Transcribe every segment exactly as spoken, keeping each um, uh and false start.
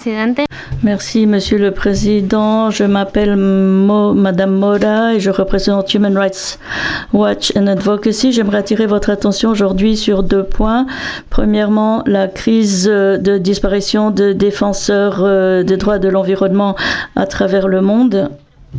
presidente. Merci, Monsieur le Président. Je m'appelle Mo, Madame Mora et je représente Human Rights Watch and Advocacy. J'aimerais attirer votre attention aujourd'hui sur deux points. Premièrement, la crise de disparition de défenseurs des droits de l'environnement à travers le monde.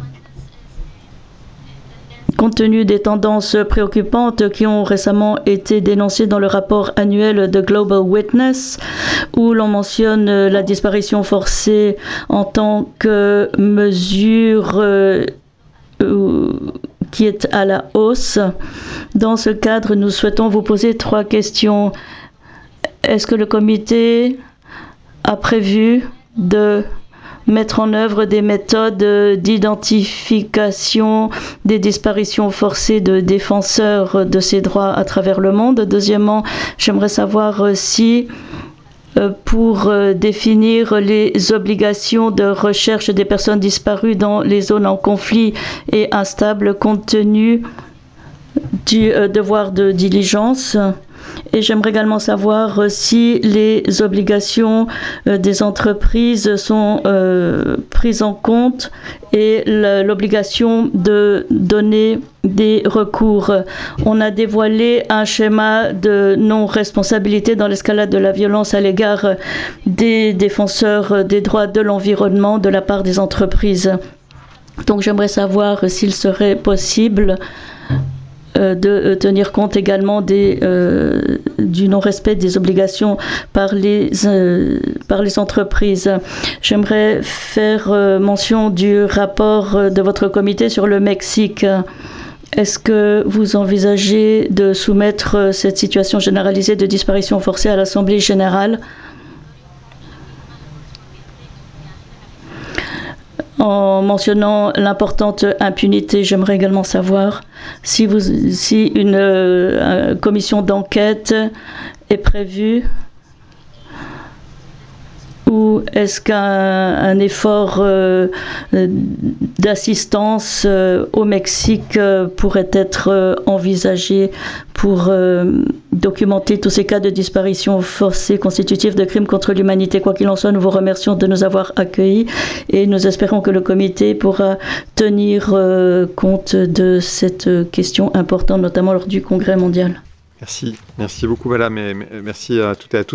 Compte tenu des tendances préoccupantes qui ont récemment été dénoncées dans le rapport annuel de Global Witness, où l'on mentionne la disparition forcée en tant que mesure euh, qui est à la hausse. Dans ce cadre, nous souhaitons vous poser trois questions. Est-ce que le comité a prévu de mettre en œuvre des méthodes d'identification des disparitions forcées de défenseurs de ces droits à travers le monde? Deuxièmement, j'aimerais savoir si, pour définir les obligations de recherche des personnes disparues dans les zones en conflit et instables, compte tenu du devoir de diligence. Et j'aimerais également savoir si les obligations des entreprises sont euh, prises en compte et l'obligation de donner des recours. On a dévoilé un schéma de non-responsabilité dans l'escalade de la violence à l'égard des défenseurs des droits de l'environnement de la part des entreprises. Donc j'aimerais savoir s'il serait possible de tenir compte également des, euh, du non-respect des obligations par les, euh, par les entreprises. J'aimerais faire euh, mention du rapport de votre comité sur le Mexique. Est-ce que vous envisagez de soumettre cette situation généralisée de disparition forcée à l'Assemblée générale? En mentionnant l'importante impunité, j'aimerais également savoir si, vous, si une euh, commission d'enquête est prévue ou est-ce qu'un un effort euh, d'assistance euh, au Mexique euh, pourrait être euh, envisagé pour euh, documenter tous ces cas de disparition forcée constitutifs de crimes contre l'humanité? Quoi qu'il en soit, nous vous remercions de nous avoir accueillis et nous espérons que le comité pourra tenir euh, compte de cette question importante, notamment lors du Congrès mondial. Merci, merci beaucoup madame et merci à toutes et à tous.